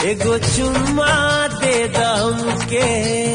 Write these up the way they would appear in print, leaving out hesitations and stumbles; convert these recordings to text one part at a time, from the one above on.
एगो चुम्मा दे दम के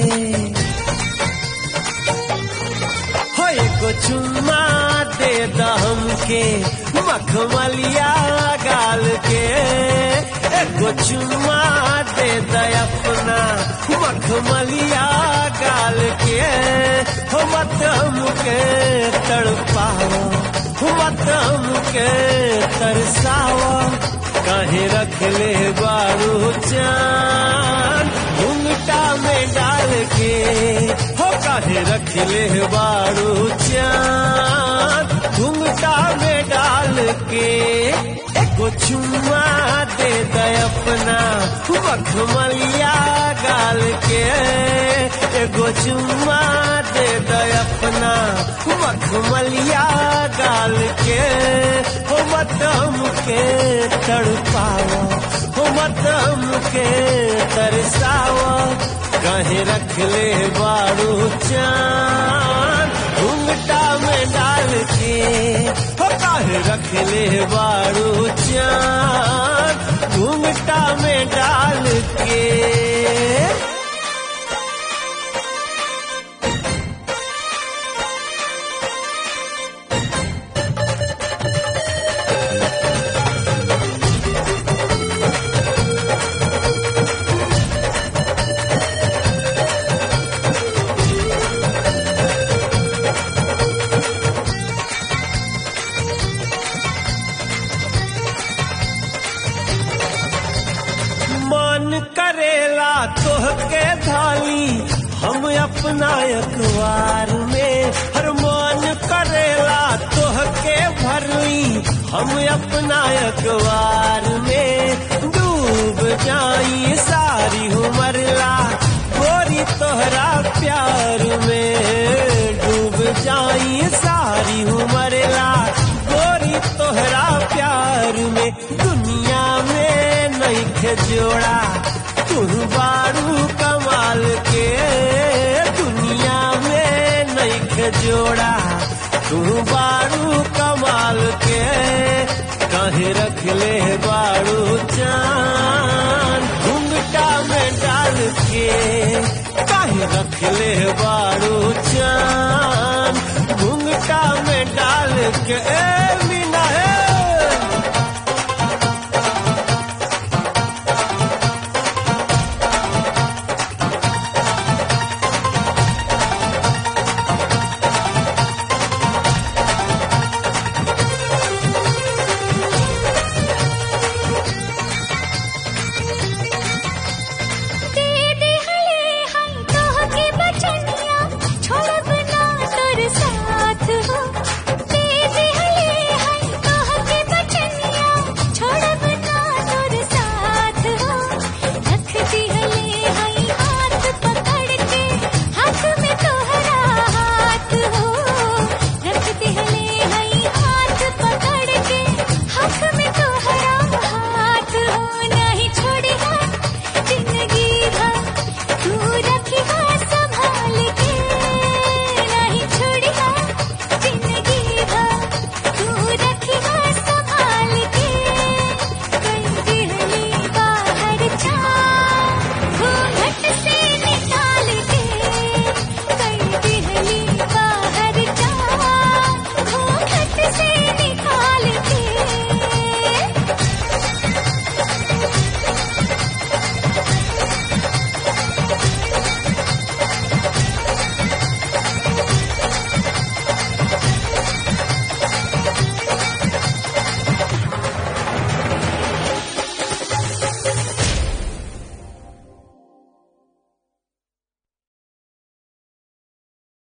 हो, एगो चुम्मा दे दम के मखमलिया गाल के, एगो चुम्मा दे दे अपना मखमलिया गाल के, हो मत हमके तड़पाओ, हो मत हमके तरसाओ, काहे रख ले बारू चान घुंघटा में डाल के, हो काहे रख ले बारू चान घुंघटा में डाल के, एगो चुम्मा दे दे अपना मखमलिया गाल के, एगो चुम्मा दे दे अपना मखमलिया गाल के, हो मत हमके तड़पाओ, हो मत हमके तरसाओ, काहे रख ले बारू चान घुंघटा में डाल के, हो काहे रख ले बारू चान घुंघटा में डाल के। मन करेला तोहके धाली हम अपना अखबार में, हर मन करेला तोहके भरली हम अपना अखबार में, डूब जाई सारी उमरला गोरी तोहरा प्यार में, डूब जाई सारी उमरला गोरी तोहरा प्यार में, दुनिया में नहीं खे जोड़ा तू बारू कमाल के, दुनिया में नहीं खे जोड़ा तू बारू कमाल के, काहे रख ले बारू चान घुंघटा में डाल के, काहे रख ले बारू चान घुंघटा में डाल के।